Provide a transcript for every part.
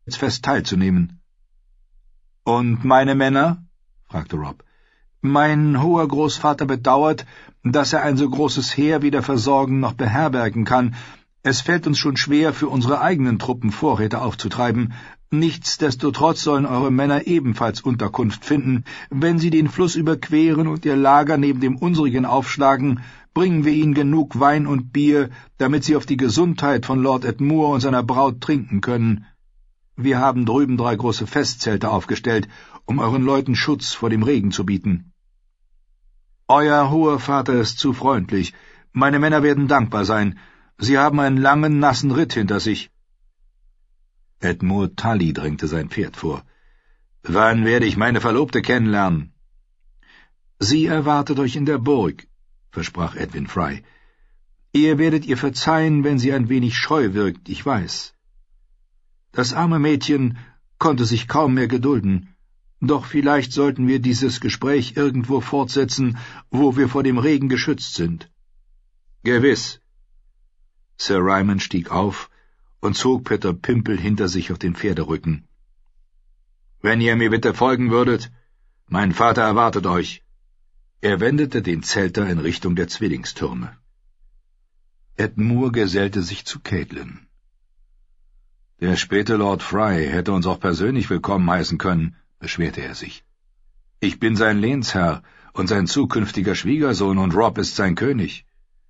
Fest teilzunehmen. »Und meine Männer?« fragte Rob. »Mein hoher Großvater bedauert, dass er ein so großes Heer weder versorgen noch beherbergen kann. Es fällt uns schon schwer, für unsere eigenen Truppen Vorräte aufzutreiben. Nichtsdestotrotz sollen eure Männer ebenfalls Unterkunft finden. Wenn sie den Fluss überqueren und ihr Lager neben dem unsrigen aufschlagen, bringen wir ihnen genug Wein und Bier, damit sie auf die Gesundheit von Lord Edmure und seiner Braut trinken können. Wir haben drüben 3 große Festzelte aufgestellt, um euren Leuten Schutz vor dem Regen zu bieten.« »Euer hoher Vater ist zu freundlich. Meine Männer werden dankbar sein. Sie haben einen langen, nassen Ritt hinter sich.« Edmure Tully drängte sein Pferd vor. »Wann werde ich meine Verlobte kennenlernen?« »Sie erwartet euch in der Burg«, versprach Edwin Fry. »Ihr werdet ihr verzeihen, wenn sie ein wenig scheu wirkt, ich weiß. Das arme Mädchen konnte sich kaum mehr gedulden. Doch vielleicht sollten wir dieses Gespräch irgendwo fortsetzen, wo wir vor dem Regen geschützt sind.« »Gewiss.« Sir Ryman stieg auf und zog Peter Pimple hinter sich auf den Pferderücken. »Wenn ihr mir bitte folgen würdet, mein Vater erwartet euch.« Er wendete den Zelter in Richtung der Zwillingstürme. Edmure gesellte sich zu Caitlin. »Der späte Lord Fry hätte uns auch persönlich willkommen heißen können«, beschwerte er sich. »Ich bin sein Lehnsherr und sein zukünftiger Schwiegersohn, und Rob ist sein König.«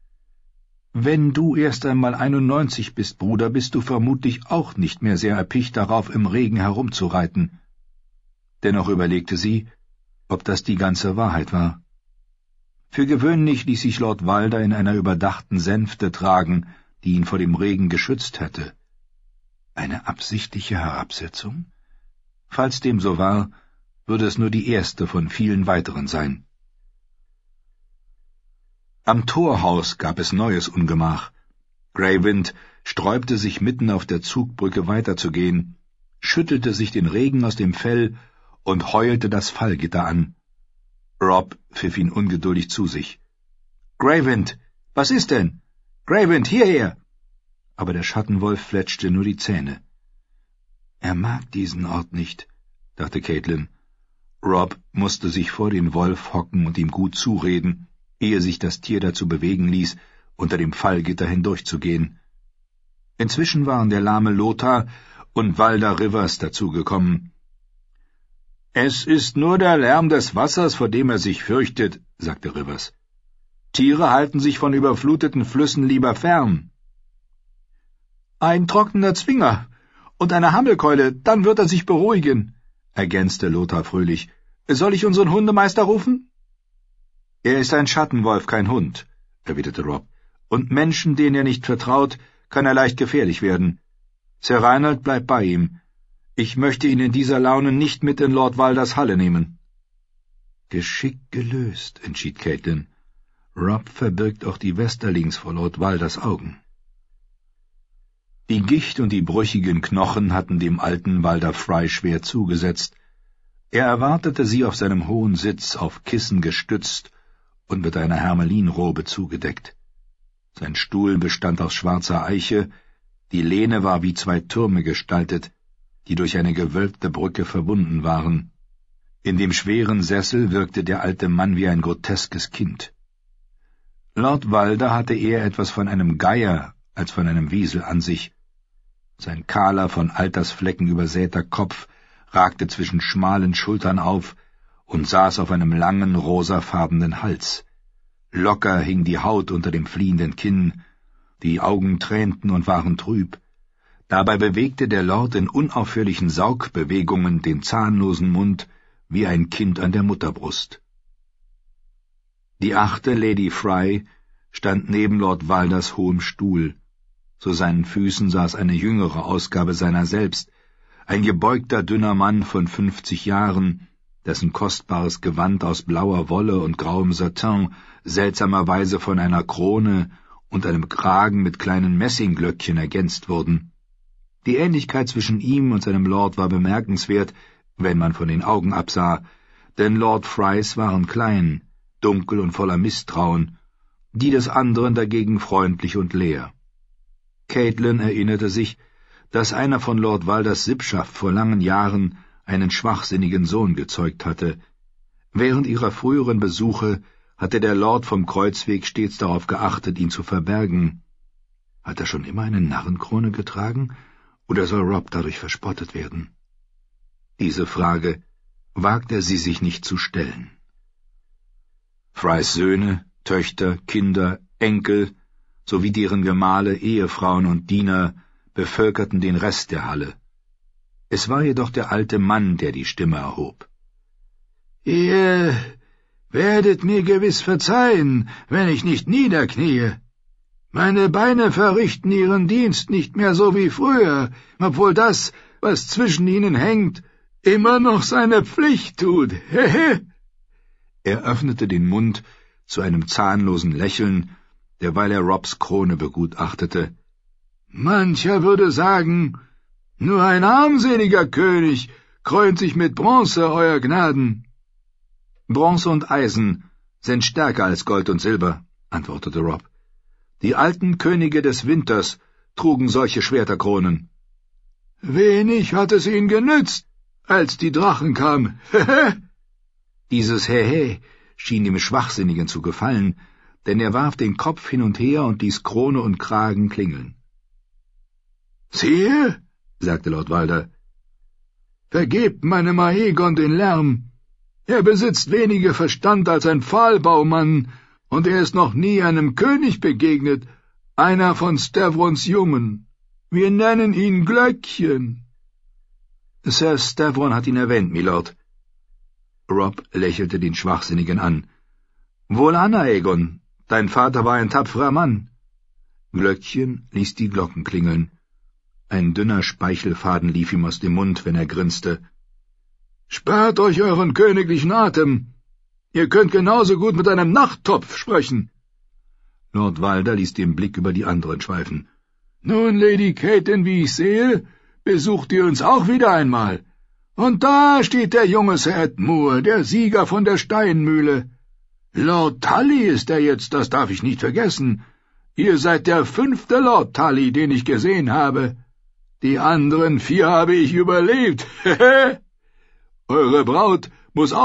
»Wenn du erst einmal 91 bist, Bruder, bist du vermutlich auch nicht mehr sehr erpicht darauf, im Regen herumzureiten.« Dennoch überlegte sie, ob das die ganze Wahrheit war. Für gewöhnlich ließ sich Lord Walder in einer überdachten Sänfte tragen, die ihn vor dem Regen geschützt hätte. Eine absichtliche Herabsetzung? Falls dem so war, würde es nur die erste von vielen weiteren sein. Am Torhaus gab es neues Ungemach. Greywind sträubte sich mitten auf der Zugbrücke weiterzugehen, schüttelte sich den Regen aus dem Fell und heulte das Fallgitter an. Rob pfiff ihn ungeduldig zu sich. »Greywind, was ist denn? Greywind, hierher!« Aber der Schattenwolf fletschte nur die Zähne. »Er mag diesen Ort nicht«, dachte Caitlin. Rob musste sich vor den Wolf hocken und ihm gut zureden, ehe sich das Tier dazu bewegen ließ, unter dem Fallgitter hindurchzugehen. Inzwischen waren der lahme Lothar und Walder Rivers dazugekommen. »Es ist nur der Lärm des Wassers, vor dem er sich fürchtet«, sagte Rivers. »Tiere halten sich von überfluteten Flüssen lieber fern.« »Ein trockener Zwinger und eine Hammelkeule, dann wird er sich beruhigen«, ergänzte Lothar fröhlich. »Soll ich unseren Hundemeister rufen?« »Er ist ein Schattenwolf, kein Hund«, erwiderte Rob. »Und Menschen, denen er nicht vertraut, kann er leicht gefährlich werden. Sir Reinald bleibt bei ihm. Ich möchte ihn in dieser Laune nicht mit in Lord Walders Halle nehmen.« »Geschickt gelöst«, entschied Caitlin. »Rob verbirgt auch die Westerlings vor Lord Walders Augen.« Die Gicht und die brüchigen Knochen hatten dem alten Walder Fry schwer zugesetzt. Er erwartete sie auf seinem hohen Sitz, auf Kissen gestützt und mit einer Hermelinrobe zugedeckt. Sein Stuhl bestand aus schwarzer Eiche, die Lehne war wie 2 Türme gestaltet, die durch eine gewölbte Brücke verbunden waren. In dem schweren Sessel wirkte der alte Mann wie ein groteskes Kind. Lord Walder hatte eher etwas von einem Geier als von einem Wiesel an sich. Sein kahler, von Altersflecken übersäter Kopf ragte zwischen schmalen Schultern auf und saß auf einem langen, rosafarbenen Hals. Locker hing die Haut unter dem fliehenden Kinn, die Augen tränten und waren trüb. Dabei bewegte der Lord in unaufhörlichen Saugbewegungen den zahnlosen Mund wie ein Kind an der Mutterbrust. Die 8. Lady Fry stand neben Lord Walders hohem Stuhl. Zu seinen Füßen saß eine jüngere Ausgabe seiner selbst, ein gebeugter, dünner Mann von 50 Jahren, dessen kostbares Gewand aus blauer Wolle und grauem Satin seltsamerweise von einer Krone und einem Kragen mit kleinen Messingglöckchen ergänzt wurden. Die Ähnlichkeit zwischen ihm und seinem Lord war bemerkenswert, wenn man von den Augen absah, denn Lord Frys waren klein, dunkel und voller Misstrauen, die des anderen dagegen freundlich und leer. Caitlin erinnerte sich, dass einer von Lord Walders Sippschaft vor langen Jahren einen schwachsinnigen Sohn gezeugt hatte. Während ihrer früheren Besuche hatte der Lord vom Kreuzweg stets darauf geachtet, ihn zu verbergen. Hat er schon immer eine Narrenkrone getragen, oder soll Rob dadurch verspottet werden? Diese Frage wagte sie sich nicht zu stellen. Frys Söhne, Töchter, Kinder, Enkel sowie deren Gemahle, Ehefrauen und Diener bevölkerten den Rest der Halle. Es war jedoch der alte Mann, der die Stimme erhob. »Ihr werdet mir gewiss verzeihen, wenn ich nicht niederknie. Meine Beine verrichten ihren Dienst nicht mehr so wie früher, obwohl das, was zwischen ihnen hängt, immer noch seine Pflicht tut. Hehe!« Er öffnete den Mund zu einem zahnlosen Lächeln, derweil er Robs Krone begutachtete. »Mancher würde sagen, nur ein armseliger König krönt sich mit Bronze, Euer Gnaden.« »Bronze und Eisen sind stärker als Gold und Silber«, antwortete Rob. »Die alten Könige des Winters trugen solche Schwerterkronen.« »Wenig hat es ihnen genützt, als die Drachen kamen. Hehe!« Dieses Hehe schien dem Schwachsinnigen zu gefallen, denn er warf den Kopf hin und her und ließ Krone und Kragen klingeln. »Siehe«, sagte Lord Walder, »vergebt meinem Aegon den Lärm. Er besitzt weniger Verstand als ein Pfahlbaumann, und er ist noch nie einem König begegnet, einer von Stavrons Jungen. Wir nennen ihn Glöckchen.« »Sir Stavron hat ihn erwähnt, Milord.« Rob lächelte den Schwachsinnigen an. »Wohlan, Aegon, dein Vater war ein tapferer Mann.« Glöckchen ließ die Glocken klingeln. Ein dünner Speichelfaden lief ihm aus dem Mund, wenn er grinste. »Spart euch euren königlichen Atem! Ihr könnt genauso gut mit einem Nachttopf sprechen!« Lord Walder ließ den Blick über die anderen schweifen. »Nun, Lady Catelyn, wie ich sehe, besucht ihr uns auch wieder einmal. Und da steht der junge Sir Ed Moore, der Sieger von der Steinmühle. Lord Tully ist er jetzt, das darf ich nicht vergessen. Ihr seid der 5. Lord Tully, den ich gesehen habe. Die anderen 4 habe ich überlebt. Eure Braut muss